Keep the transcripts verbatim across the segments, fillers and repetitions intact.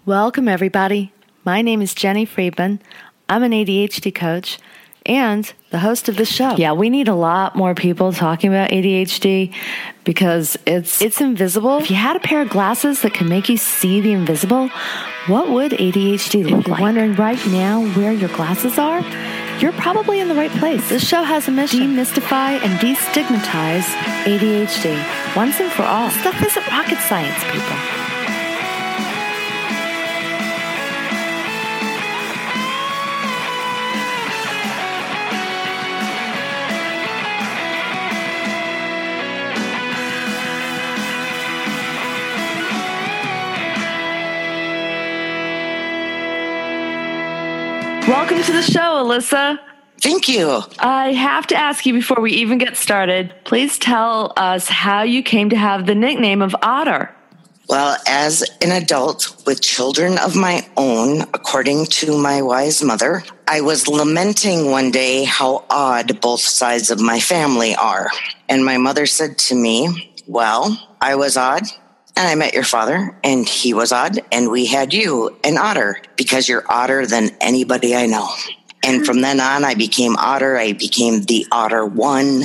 Welcome, everybody. My name is Jenny Friedman. I'm an A D H D coach and the host of this show. Yeah, we need a lot more people talking about A D H D because it's it's invisible. If you had a pair of glasses that can make you see the invisible, what would A D H D look like? If you're wondering right now where your glasses are, you're probably in the right place. This show has a mission: demystify and destigmatize A D H D once and for all. Stuff isn't rocket science, people. Welcome to the show, Alyssa. Thank you. I have to ask you before we even get started, please tell us how you came to have the nickname of Otter. Well, as an adult with children of my own, according to my wise mother, I was lamenting one day how odd both sides of my family are. And my mother said to me, well, I was odd. And I met your father, and he was odd, and we had you, an otter, because you're odder than anybody I know. And from then on, I became Otter. I became the Otter One,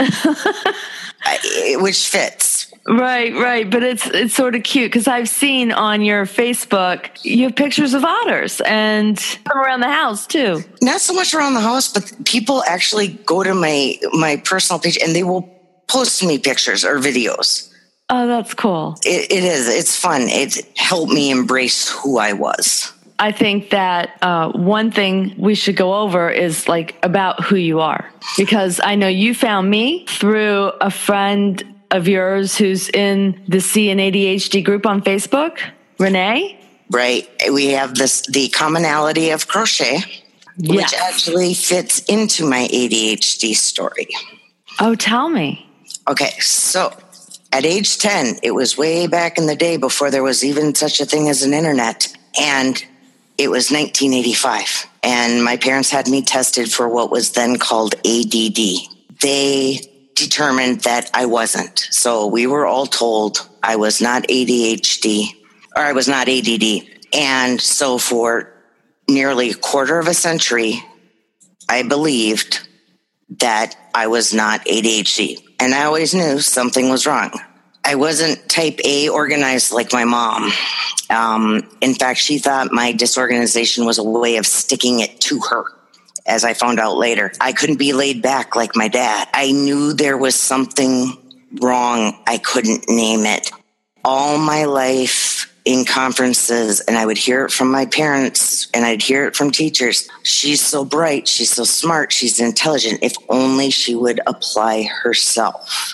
which fits. Right, right. But it's it's sort of cute because I've seen on your Facebook, you have pictures of otters and them around the house, too. Not so much around the house, but people actually go to my, my personal page, and they will post me pictures or videos. Oh, that's cool. It, it is. It's fun. It helped me embrace who I was. I think that uh, one thing we should go over is like about who you are, because I know you found me through a friend of yours who's in the C and A D H D group on Facebook, Renee. Right. We have this the commonality of crochet, yes, which actually fits into my A D H D story. Oh, tell me. Okay, so at age ten, it was way back in the day before there was even such a thing as an internet. And it was nineteen eighty-five. And my parents had me tested for what was then called A D D. They determined that I wasn't. So we were all told I was not A D H D, or I was not A D D. And so for nearly a quarter of a century, I believed that I was not A D H D. And I always knew something was wrong. I wasn't type A organized like my mom. Um, in fact, she thought my disorganization was a way of sticking it to her, as I found out later. I couldn't be laid back like my dad. I knew there was something wrong. I couldn't name it. All my life in conferences, and I would hear it from my parents, and I'd hear it from teachers. She's so bright. She's so smart. She's intelligent. If only she would apply herself.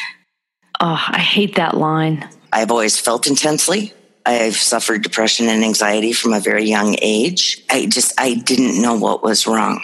Oh, I hate that line. I've always felt intensely. I've suffered depression and anxiety from a very young age. I just, I didn't know what was wrong.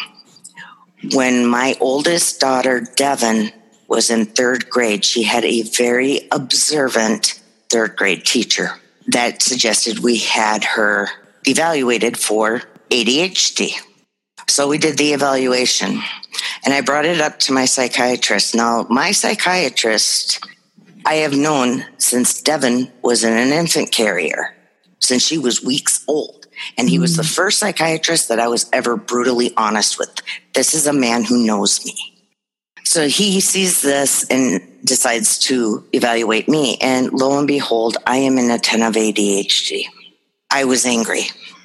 When my oldest daughter, Devin, was in third grade, she had a very observant third grade teacher that suggested we had her evaluated for A D H D. So we did the evaluation, and I brought it up to my psychiatrist. Now, my psychiatrist, I have known since Devin was in an infant carrier, since she was weeks old. And he was the first psychiatrist that I was ever brutally honest with. This is a man who knows me. So he sees this and decides to evaluate me. And lo and behold, I am in a ten of A D H D. I was angry.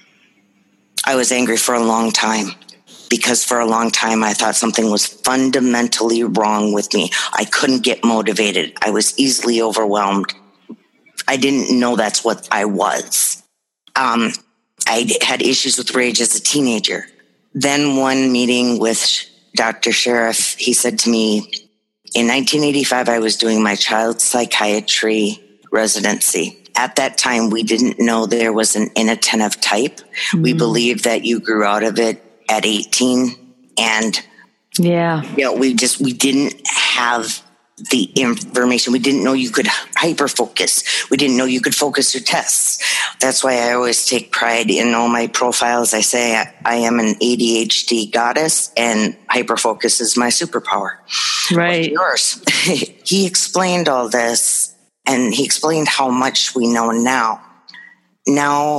I was angry for a long time. Because for a long time, I thought something was fundamentally wrong with me. I couldn't get motivated. I was easily overwhelmed. I didn't know that's what I was. Um, I had issues with rage as a teenager. Then one meeting with Doctor Sheriff, he said to me, in nineteen eighty-five, I was doing my child psychiatry residency. At that time, we didn't know there was an inattentive type. Mm-hmm. We believed that you grew out of it at eighteen, and yeah, you know, we just we didn't have the information. We didn't know you could hyper focus. We didn't know you could focus your tests. That's why I always take pride in all my profiles. I say I, I am an A D H D goddess, and hyper focus is my superpower. Right. What's yours? He explained all this, and he explained how much we know now. Now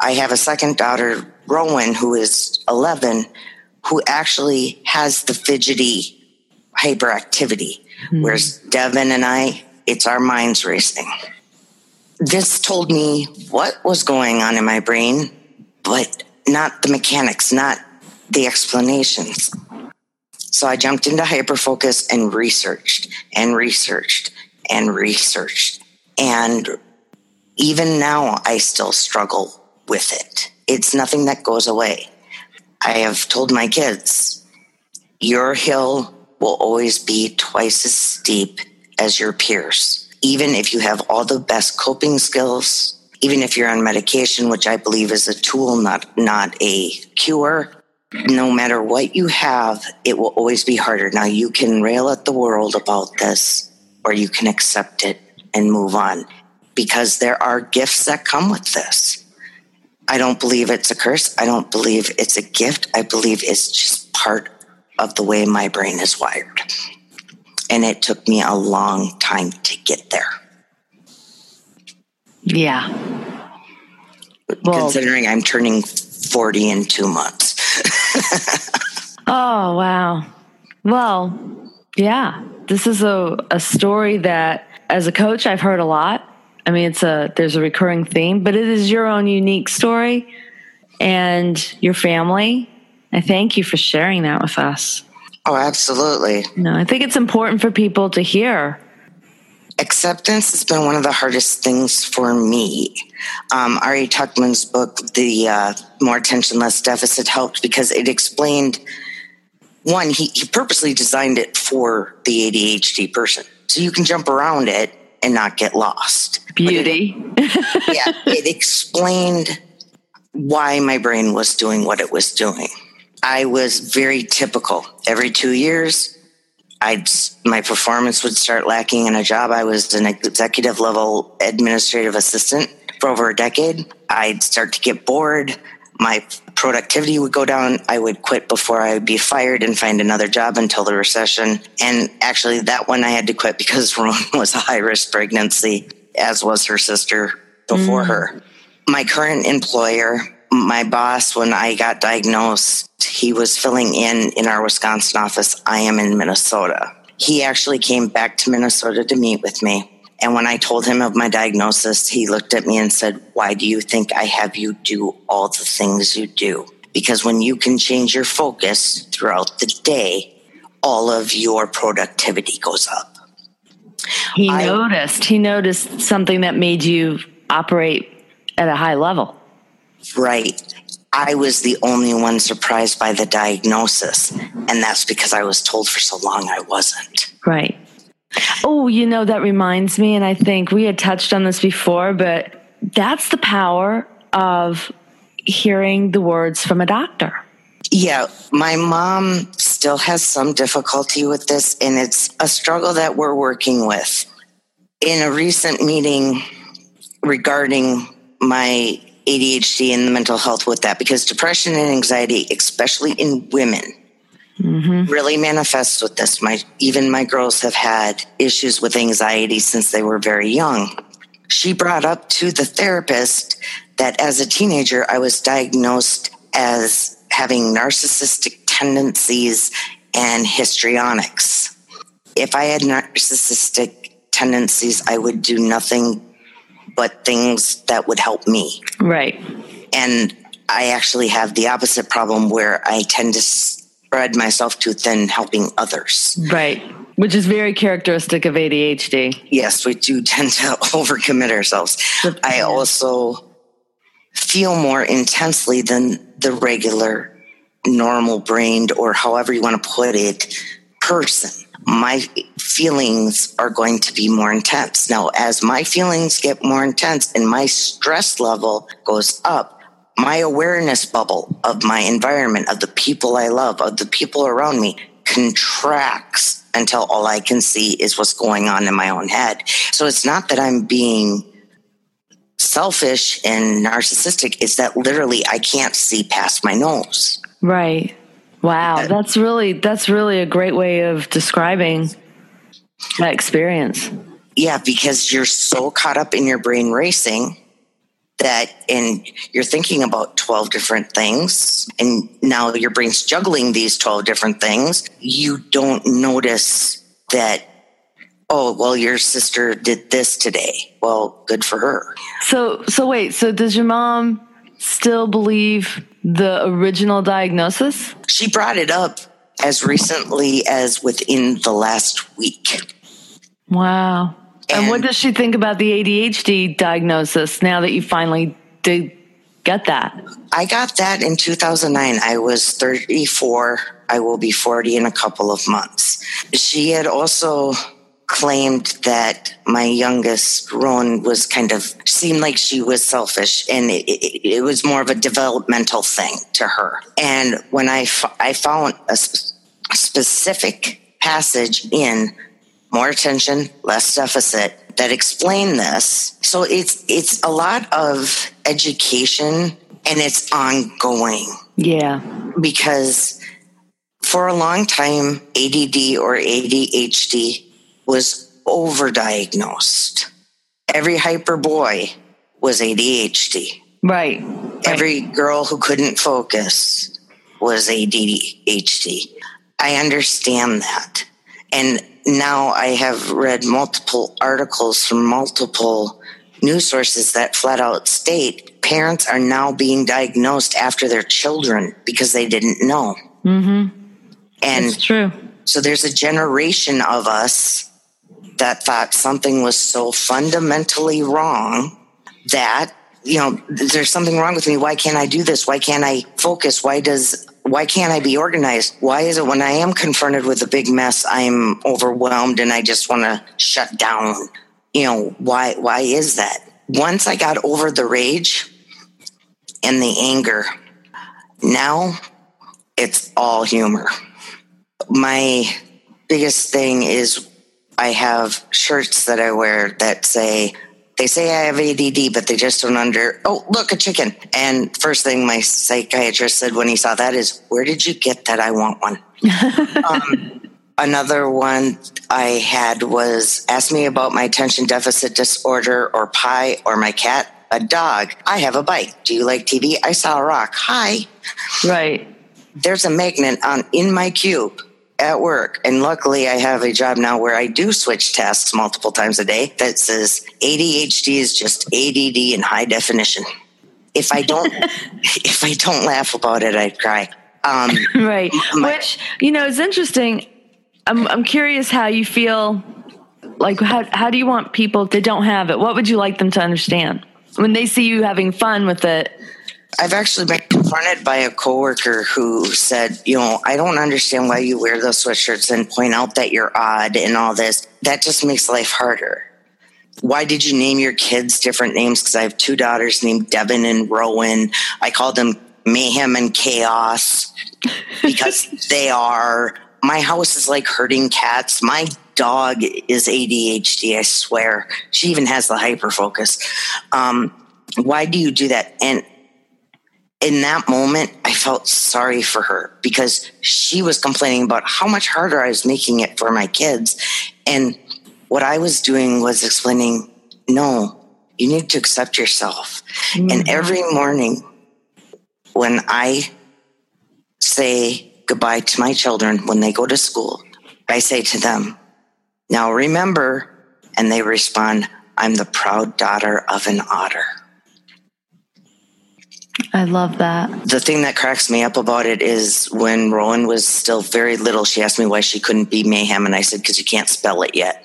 I have a second daughter, Rowan, who is eleven, who actually has the fidgety hyperactivity, mm-hmm. whereas Devin and I, it's our minds racing. This told me what was going on in my brain, but not the mechanics, not the explanations. So I jumped into hyperfocus and researched and researched and researched. And even now, I still struggle with it. It's nothing that goes away. I have told my kids, your hill will always be twice as steep as your peers. Even if you have all the best coping skills, even if you're on medication, which I believe is a tool, not, not a cure, no matter what you have, it will always be harder. Now, you can rail at the world about this, or you can accept it and move on, because there are gifts that come with this. I don't believe it's a curse. I don't believe it's a gift. I believe it's just part of the way my brain is wired. And it took me a long time to get there. Yeah. Well, considering I'm turning forty in two months. Oh, wow. Well, yeah, this is a, a story that as a coach, I've heard a lot. I mean, it's a, there's a recurring theme, but it is your own unique story and your family. I thank you for sharing that with us. Oh, absolutely. No, I think it's important for people to hear. Acceptance has been one of the hardest things for me. Um, Ari Tuckman's book, The uh, More Attention, Less Deficit, helped because it explained, one, he, he purposely designed it for the A D H D person. So you can jump around it and not get lost. Beauty. It, yeah, it explained why my brain was doing what it was doing. I was very typical. Every two years, I'd, my performance would start lacking in a job. I was an executive level administrative assistant for over a decade. I'd start to get bored. My productivity would go down. I would quit before I would be fired and find another job until the recession. And actually that one I had to quit because Rowan was a high risk pregnancy, as was her sister before mm. her. My current employer, my boss, when I got diagnosed, he was filling in in our Wisconsin office. I am in Minnesota. He actually came back to Minnesota to meet with me. And when I told him of my diagnosis, he looked at me and said, why do you think I have you do all the things you do? Because when you can change your focus throughout the day, all of your productivity goes up. He I, noticed. He noticed something that made you operate at a high level. Right. I was the only one surprised by the diagnosis. And that's because I was told for so long I wasn't. Right. Oh, you know, that reminds me, and I think we had touched on this before, but that's the power of hearing the words from a doctor. Yeah, my mom still has some difficulty with this, and it's a struggle that we're working with. In a recent meeting regarding my A D H D and the mental health with that, because depression and anxiety, especially in women, mm-hmm. really manifests with this. My even my girls have had issues with anxiety since they were very young. She brought up to the therapist that as a teenager, I was diagnosed as having narcissistic tendencies and histrionics. If I had narcissistic tendencies, I would do nothing but things that would help me. Right. And I actually have the opposite problem where I tend to spread myself too thin helping others. Right. Which is very characteristic of A D H D. Yes, we do tend to overcommit ourselves. I also feel more intensely than the regular normal brained, or however you want to put it, person. My feelings are going to be more intense. Now, as my feelings get more intense and my stress level goes up, my awareness bubble of my environment, of the people I love, of the people around me, contracts until all I can see is what's going on in my own head. So it's not that I'm being selfish and narcissistic. It's that literally I can't see past my nose. Right. Wow. That's really, that's really a great way of describing that experience. Yeah, because you're so caught up in your brain racing that, and you're thinking about twelve different things, and now your brain's juggling these twelve different things, you don't notice that, oh, well, your sister did this today. Well, good for her. So, so wait, so does your mom still believe the original diagnosis? She brought it up as recently as within the last week. Wow. And, and what does she think about the A D H D diagnosis now that you finally did get that? I got that in two thousand nine. I was thirty-four. I will be forty in a couple of months. She had also claimed that my youngest, Rowan, was kind of, seemed like she was selfish, and it, it, it was more of a developmental thing to her. And when I, f- I found a sp- specific passage in More Attention, Less Deficit that explained this. So it's it's a lot of education, and it's ongoing. Yeah. Because for a long time, A D D or A D H D was overdiagnosed. Every hyper boy was A D H D. Right. Every right. girl who couldn't focus was A D H D. I understand that. And now I have read multiple articles from multiple news sources that flat out state parents are now being diagnosed after their children because they didn't know. Mm-hmm. And it's true. So there's a generation of us that thought something was so fundamentally wrong that, you know, there's something wrong with me. Why can't I do this? Why can't I focus? Why does, why can't I be organized? Why is it when I am confronted with a big mess, I'm overwhelmed and I just want to shut down? You know, why, why is that? Once I got over the rage and the anger, now it's all humor. My biggest thing is I have shirts that I wear that say, they say I have A D D, but they just don't under, oh, look, a chicken. And first thing my psychiatrist said when he saw that is, where did you get that? I want one. um, another one I had was, ask me about my attention deficit disorder or pie or my cat, a dog. I have a bike. Do you like T V? I saw a rock. Hi. Right. There's a magnet on in my cube at work. And luckily I have a job now where I do switch tasks multiple times a day that says A D H D is just A D D in high definition. If I don't, if I don't laugh about it, I'd cry. Um, right. My, Which, you know, is interesting. I'm, I'm curious how you feel, like, how, how do you want people that don't have it? What would you like them to understand when they see you having fun with it? I've actually been confronted by a coworker who said, you know, I don't understand why you wear those sweatshirts and point out that you're odd and all this. That just makes life harder. Why did you name your kids different names? Because I have two daughters named Devin and Rowan. I called them Mayhem and Chaos because they are. My house is like herding cats. My dog is A D H D, I swear. She even has the hyperfocus. Um, why do you do that? And in that moment, I felt sorry for her because she was complaining about how much harder I was making it for my kids. And what I was doing was explaining, no, you need to accept yourself. Mm-hmm. And every morning when I say goodbye to my children when they go to school, I say to them, now remember, and they respond, I'm the proud daughter of an otter. I love that. The thing that cracks me up about it is when Rowan was still very little, she asked me why she couldn't be Mayhem. And I said, because you can't spell it yet.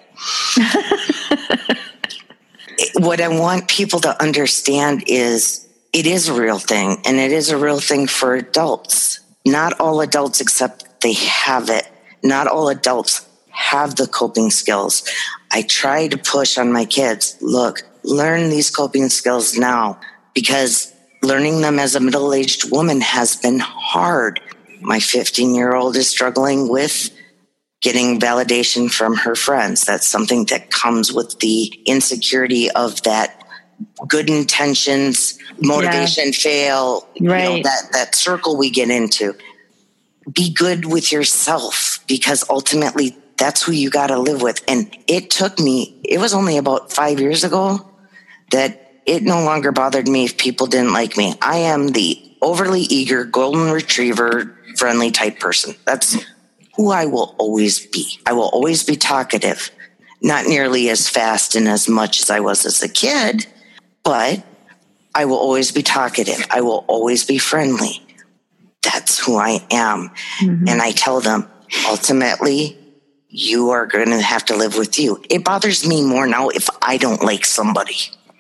What I want people to understand is it is a real thing. And it is a real thing for adults. Not all adults, except they have it. Not all adults have the coping skills. I try to push on my kids. Look, learn these coping skills now, because learning them as a middle-aged woman has been hard. My fifteen-year-old is struggling with getting validation from her friends. That's something that comes with the insecurity of that good intentions, motivation, yeah. fail, right. you know, that, that circle we get into. Be good with yourself, because ultimately that's who you got to live with. And it took me, it was only about five years ago that it no longer bothered me if people didn't like me. I am the overly eager, golden retriever, friendly type person. That's who I will always be. I will always be talkative, not nearly as fast and as much as I was as a kid, but I will always be talkative. I will always be friendly. That's who I am. Mm-hmm. And I tell them, ultimately, you are going to have to live with you. It bothers me more now if I don't like somebody.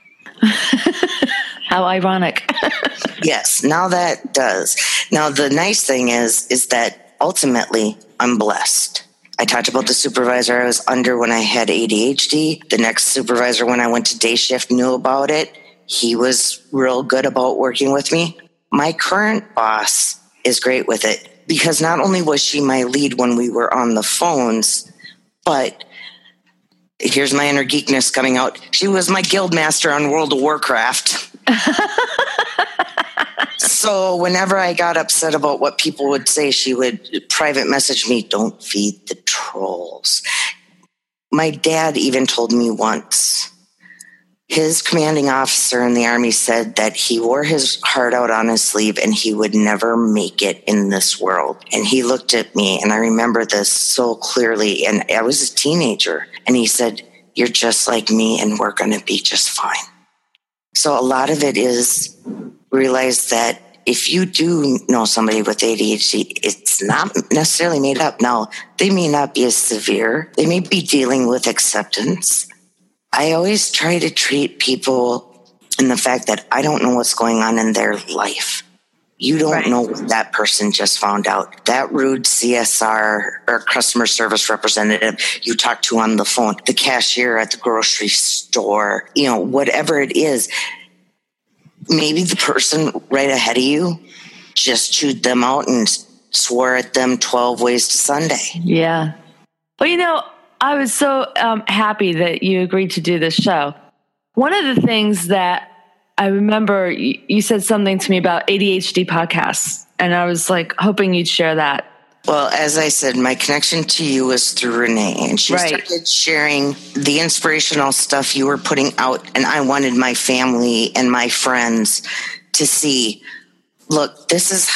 How ironic. Yes, now that does. Now, the nice thing is, is that ultimately I'm blessed. I talked about the supervisor I was under when I had A D H D. The next supervisor when I went to day shift knew about it. He was real good about working with me. My current boss is great with it because not only was she my lead when we were on the phones, but here's my inner geekness coming out. She was my guild master on World of Warcraft. So whenever I got upset about what people would say, she would private message me, don't feed the trolls. My dad even told me once, his commanding officer in the Army said that he wore his heart out on his sleeve and he would never make it in this world. And he looked at me, and I remember this so clearly, and I was a teenager, and he said, you're just like me and we're going to be just fine. So a lot of it is realize that if you do know somebody with A D H D, it's not necessarily made up. Now, they may not be as severe. They may be dealing with acceptance. I always try to treat people in the fact that I don't know what's going on in their life. You don't right. know what that person just found out. That rude C S R or customer service representative you talked to on the phone, the cashier at the grocery store, you know, whatever it is, maybe the person right ahead of you just chewed them out and swore at them twelve ways to Sunday. Yeah. Well, you know, I was so um, happy that you agreed to do this show. One of the things that I remember you, you said something to me about A D H D podcasts, and I was like hoping you'd share that. Well, as I said, my connection to you was through Renee, and she right. started sharing the inspirational stuff you were putting out, and I wanted my family and my friends to see, look, this is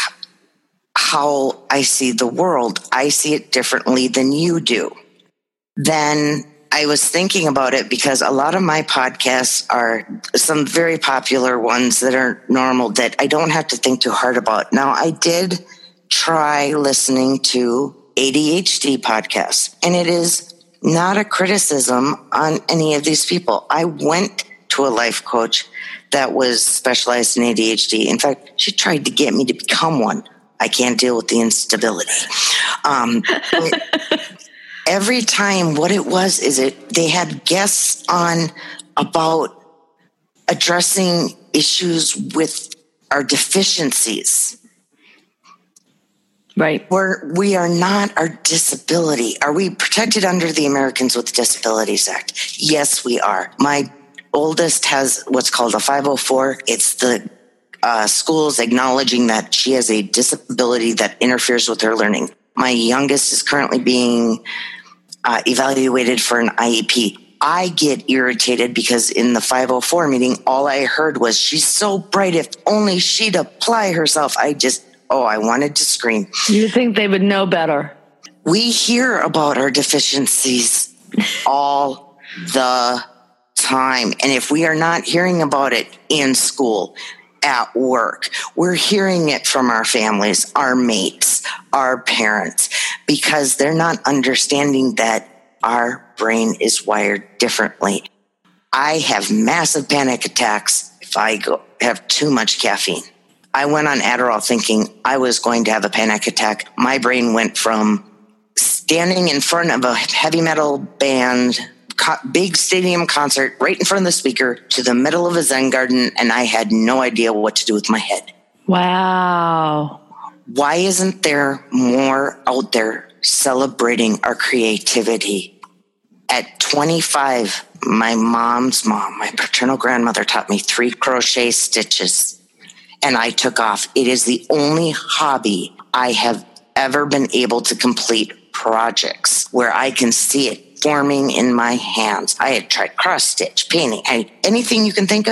how I see the world. I see it differently than you do. Then I was thinking about it because a lot of my podcasts are some very popular ones that are normal that I don't have to think too hard about. Now, I did try listening to A D H D podcasts, and it is not a criticism on any of these people. I went to a life coach that was specialized in A D H D. In fact, she tried to get me to become one. I can't deal with the instability. Um, every time what it was is it they had guests on about addressing issues with our deficiencies. Right. We're, we are not our disability. Are we protected under the Americans with Disabilities Act? Yes, we are. My oldest has what's called a five oh four. It's the uh, schools acknowledging that she has a disability that interferes with her learning. My youngest is currently being uh, evaluated for an I E P. I get irritated because in the five oh four meeting, all I heard was, she's so bright, if only she'd apply herself. I just, oh, I wanted to scream. You think they would know better? We hear about our deficiencies all the time. And if we are not hearing about it in school, at work, we're hearing it from our families, our mates, our parents, because they're not understanding that our brain is wired differently. I have massive panic attacks if I go, have too much caffeine. I went on Adderall thinking I was going to have a panic attack. My brain went from standing in front of a heavy metal band, co- big stadium concert, right in front of the speaker, to the middle of a Zen garden, and I had no idea what to do with my head. Wow. Why isn't there more out there celebrating our creativity? At twenty-five, my mom's mom, my paternal grandmother, taught me three crochet stitches, and I took off. It is the only hobby I have ever been able to complete projects where I can see it forming in my hands. I had tried cross stitch, painting, I, anything you can think of,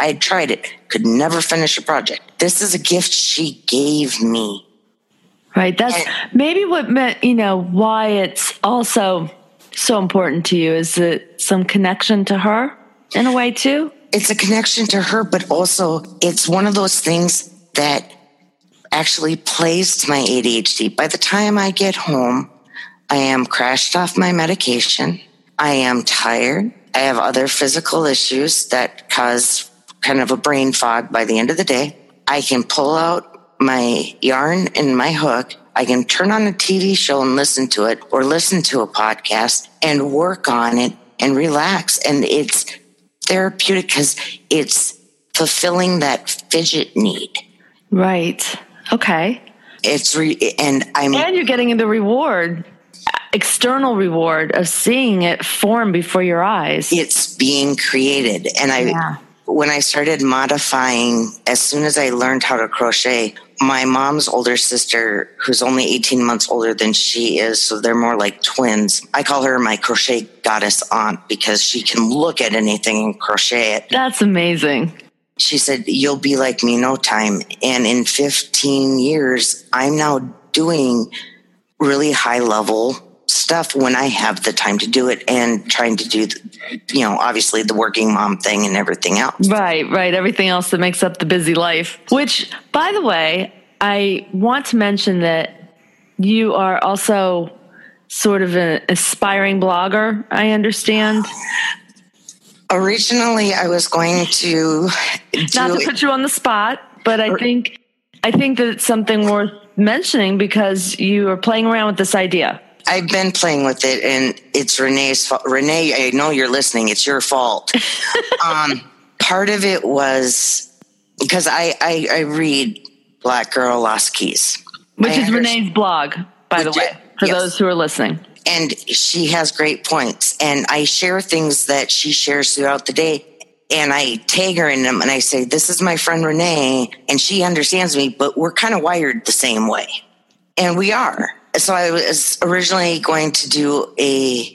I had tried it, could never finish a project. This is a gift she gave me. Right. That's and, maybe what meant, you know, why it's also so important to you. Is it some connection to her in a way too? It's a connection to her, but also it's one of those things that actually plays to my A D H D. By the time I get home, I am crashed off my medication. I am tired. I have other physical issues that cause kind of a brain fog by the end of the day. I can pull out my yarn and my hook. I can turn on a T V show and listen to it, or listen to a podcast and work on it and relax. And it's therapeutic because it's fulfilling that fidget need. Right. Okay. It's re- and I'm and you're getting the reward, external reward of seeing it form before your eyes. It's being created. And I, yeah. when I started modifying, as soon as I learned how to crochet, my mom's older sister, who's only eighteen months older than she is, so they're more like twins. I call her my crochet goddess aunt because she can look at anything and crochet it. That's amazing. She said, you'll be like me no time. And in fifteen years, I'm now doing really high level stuff when I have the time to do it, and trying to do, the, you know, obviously the working mom thing and everything else. Right, right. Everything else that makes up the busy life, which, by the way, I want to mention that you are also sort of an aspiring blogger, I understand. Originally, I was going to do not to put you on the spot, but I think I think that it's something worth mentioning because you are playing around with this idea. I've been playing with it, and it's Renee's fault. Renee, I know you're listening. It's your fault. um, part of it was because I, I, I read Black Girl Lost Keys. Which I is Renee's blog, by the way, for yes. those who are listening. And she has great points. And I share things that she shares throughout the day. And I tag her in them, and I say, this is my friend Renee, and she understands me, but we're kind of wired the same way. And we are. So I was originally going to do a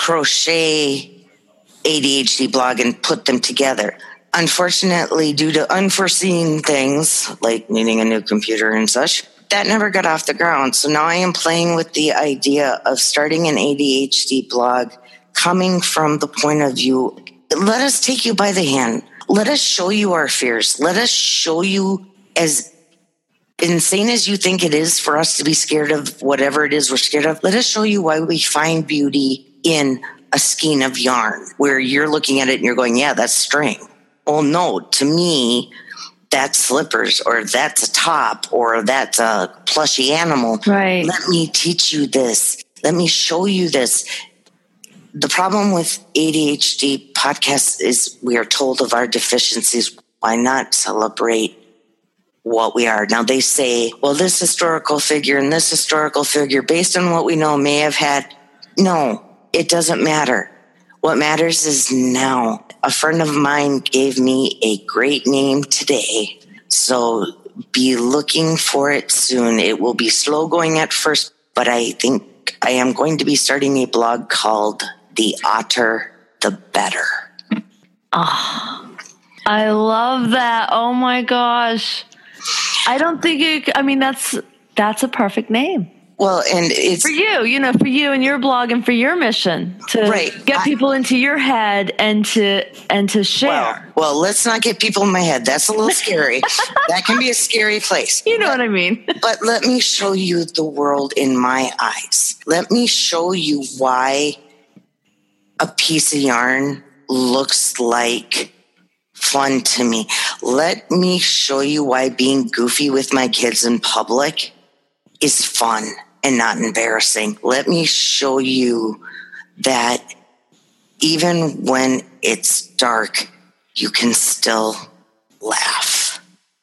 crochet A D H D blog and put them together. Unfortunately, due to unforeseen things like needing a new computer and such, that never got off the ground. So now I am playing with the idea of starting an A D H D blog coming from the point of view, let us take you by the hand. Let us show you our fears. Let us show you, as insane as you think it is for us to be scared of whatever it is we're scared of, let us show you why we find beauty in a skein of yarn where you're looking at it and you're going, yeah, that's string. Well, no, to me, that's slippers, or that's a top, or that's a plushy animal. Right. Let me teach you this. Let me show you this. The problem with A D H D podcasts is we are told of our deficiencies. Why not celebrate what we are? Now they say, well, this historical figure and this historical figure, based on what we know, may have had. No, it doesn't matter. What matters is now. A friend of mine gave me a great name today, so be looking for it soon. It will be slow going at first, but I think I am going to be starting a blog called The Otter, the Better. Oh, I love that. Oh my gosh. I don't think it, I mean, that's, that's a perfect name. Well, and it's for you, you know, for you and your blog and for your mission to right. get I, people into your head and to, and to share. Well, well, let's not get people in my head. That's a little scary. That can be a scary place. You know but, what I mean? But let me show you the world in my eyes. Let me show you why a piece of yarn looks like fun to me. Let me show you why being goofy with my kids in public is fun and not embarrassing. Let me show you that even when it's dark, you can still laugh.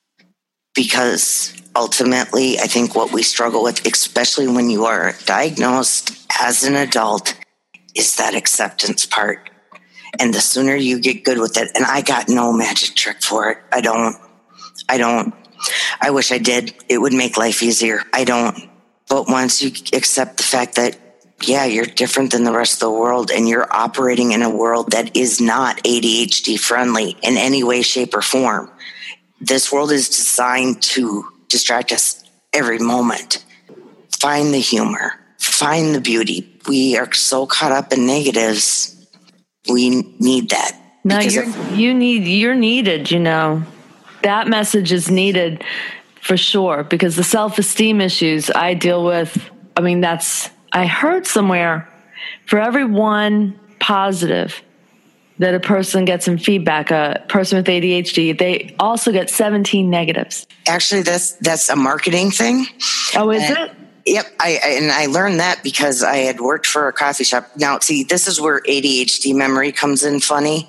Because ultimately, I think what we struggle with, especially when you are diagnosed as an adult, is that acceptance part. And the sooner you get good with it, and I got no magic trick for it. I don't, I don't, I wish I did. It would make life easier. I don't. But once you accept the fact that yeah, you're different than the rest of the world, and you're operating in a world that is not A D H D friendly in any way, shape, or form. This world is designed to distract us every moment. Find the humor, find the beauty. We are so caught up in negatives. We need that. No, you're, if, you need, you're needed, you know. That message is needed for sure, because the self-esteem issues I deal with, I mean, that's, I heard somewhere for every one positive that a person gets in feedback, a person with A D H D, they also get seventeen negatives. Actually, that's that's a marketing thing. Oh, is and, it? Yep. I, I and I learned that because I had worked for a coffee shop. Now, see, this is where A D H D memory comes in funny.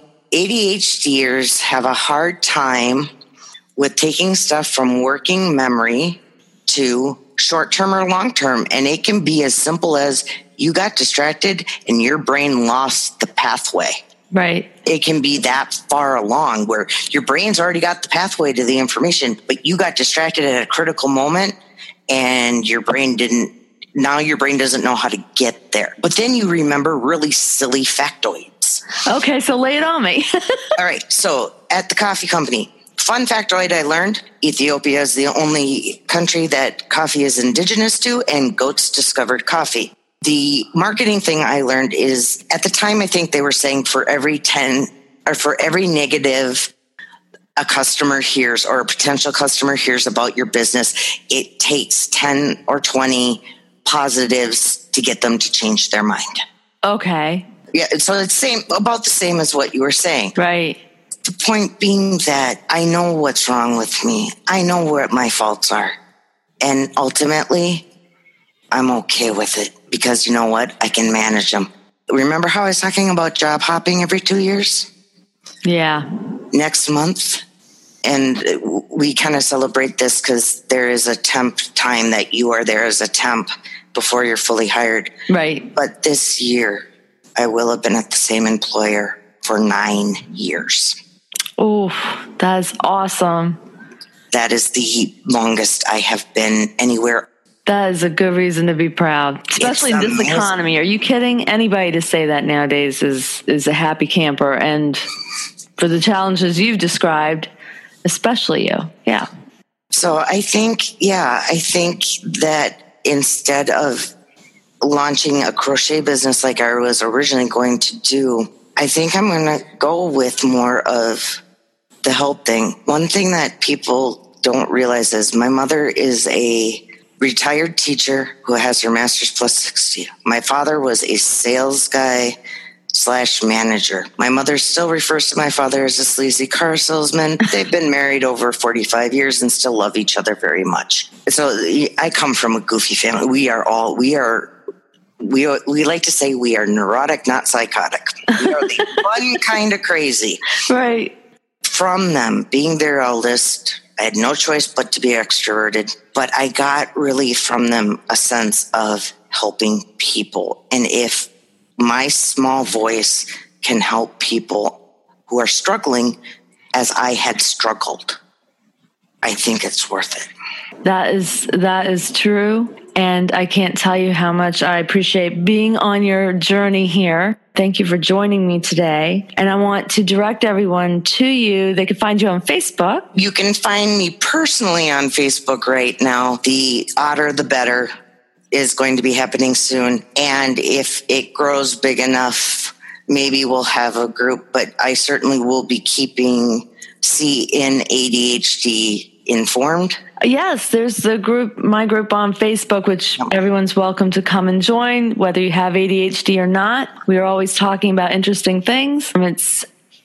ADHDers have a hard time with taking stuff from working memory to short-term or long-term. And it can be as simple as you got distracted and your brain lost the pathway. Right. It can be that far along where your brain's already got the pathway to the information, but you got distracted at a critical moment and your brain didn't, now your brain doesn't know how to get there. But then you remember really silly factoids. Okay, so lay it on me. All right, so at the coffee company, fun factoid I learned, Ethiopia is the only country that coffee is indigenous to, and goats discovered coffee. The marketing thing I learned is, at the time, I think they were saying for every ten or for every negative a customer hears or a potential customer hears about your business, it takes ten or twenty positives to get them to change their mind. Okay. Yeah, so it's same about the same as what you were saying. Right. The point being that I know what's wrong with me. I know where my faults are. And ultimately, I'm okay with it because you know what? I can manage them. Remember how I was talking about job hopping every two years? Yeah. Next month. And we kind of celebrate this because there is a temp time that you are there as a temp before you're fully hired. Right. But this year, I will have been at the same employer for nine years. Oh, that is awesome. That is the longest I have been anywhere. That is a good reason to be proud, especially in this economy. Are you kidding? Anybody to say that nowadays is is a happy camper. And for the challenges you've described, especially you. Yeah. So I think, yeah, I think that instead of launching a crochet business like I was originally going to do, I think I'm going to go with more of the help thing. One thing that people don't realize is my mother is a retired teacher who has her master's plus sixty. My father was a sales guy slash manager. My mother still refers to my father as a sleazy car salesman. They've been married over forty-five years and still love each other very much. So I come from a goofy family. We are all, we are, we are, we like to say we are neurotic, not psychotic. We are the fun kind of crazy. Right. From them, being their eldest, I had no choice but to be extroverted, but I got really from them a sense of helping people. And if my small voice can help people who are struggling as I had struggled, I think it's worth it. That is, that is true. And I can't tell you how much I appreciate being on your journey here. Thank you for joining me today. And I want to direct everyone to you. They can find you on Facebook. You can find me personally on Facebook right now. The Odder the Better is going to be happening soon. And if it grows big enough, maybe we'll have a group, but I certainly will be keeping C in A D H D informed. Yes, there's the group, my group on Facebook, which everyone's welcome to come and join, whether you have A D H D or not. We are always talking about interesting things. It's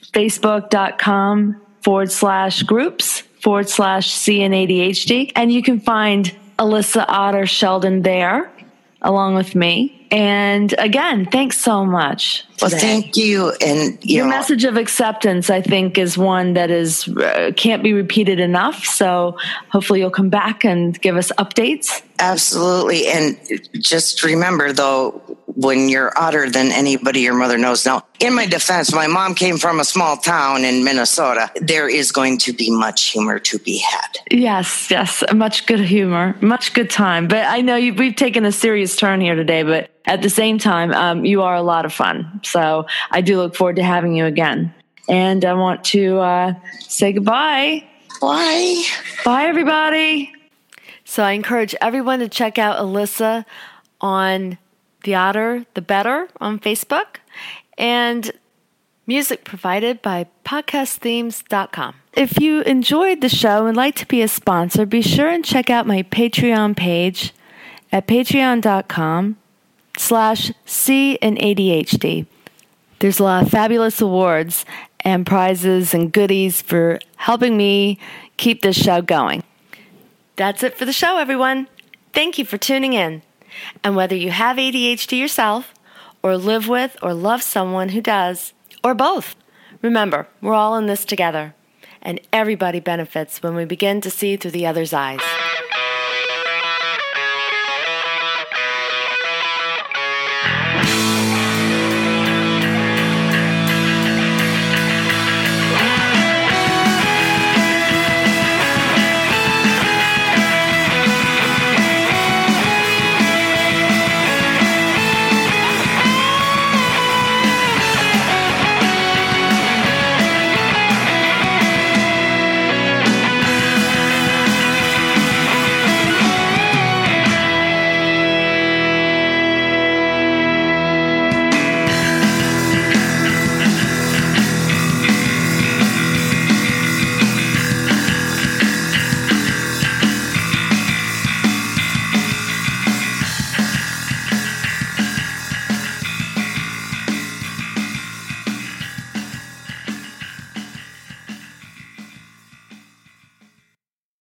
facebook.com forward slash groups forward slash C N A D H D. And you can find Alyssa Odder Sheldon there, along with me. And again, thanks so much. Well, thank you. And you your know, message of acceptance, I think, is one that is uh, can't be repeated enough. So hopefully you'll come back and give us updates. Absolutely. And just remember, though, when you're odder than anybody your mother knows. Now, in my defense, my mom came from a small town in Minnesota. There is going to be much humor to be had. Yes, yes. Much good humor, much good time. But I know you, we've taken a serious turn here today, but at the same time, um, you are a lot of fun. So I do look forward to having you again. And I want to uh, say goodbye. Bye. Bye, everybody. So I encourage everyone to check out Alyssa on The Odder, The Better on Facebook. And music provided by podcast themes dot com. If you enjoyed the show and would like to be a sponsor, be sure and check out my Patreon page at patreon.com slash C and A D H D. There's a lot of fabulous awards and prizes and goodies for helping me keep this show going. That's it for the show, everyone. Thank you for tuning in. And whether you have A D H D yourself, or live with or love someone who does, or both, remember, we're all in this together, and everybody benefits when we begin to see through the other's eyes.